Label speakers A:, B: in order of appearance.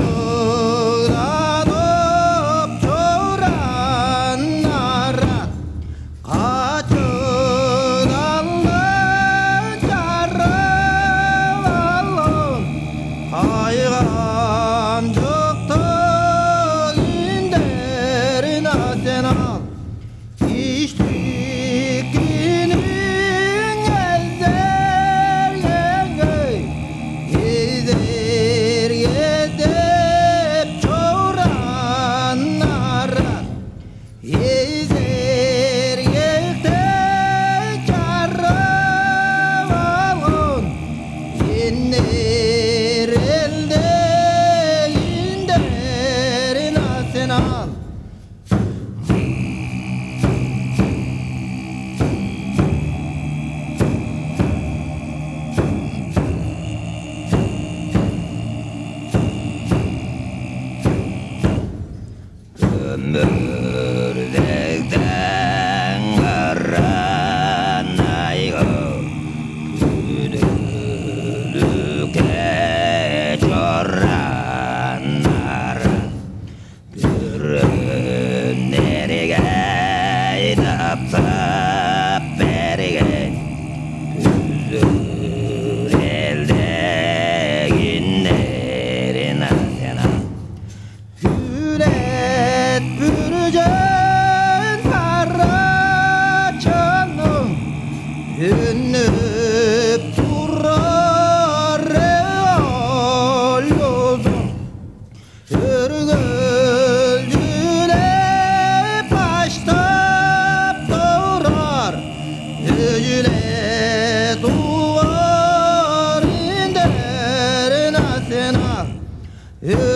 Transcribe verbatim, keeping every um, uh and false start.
A: Açıklanıp çoranlara Kaçıdanlı çarıvalın Kaygancıktı inderine sen al İçtikinin ezer yengey Ezer yedip çoranlara Ezer yekte çarıvalın İnler elde inderine sen al Ömürdekten kıran aygı Güdülükte çoranlar Bürünlerine tapsap bergen Hüzür elde günlerine selam Hüret bürücen paraçanım Hünnüp durar real yolum Hürgüldüne baştap durar Yücüle duvar inderine sen al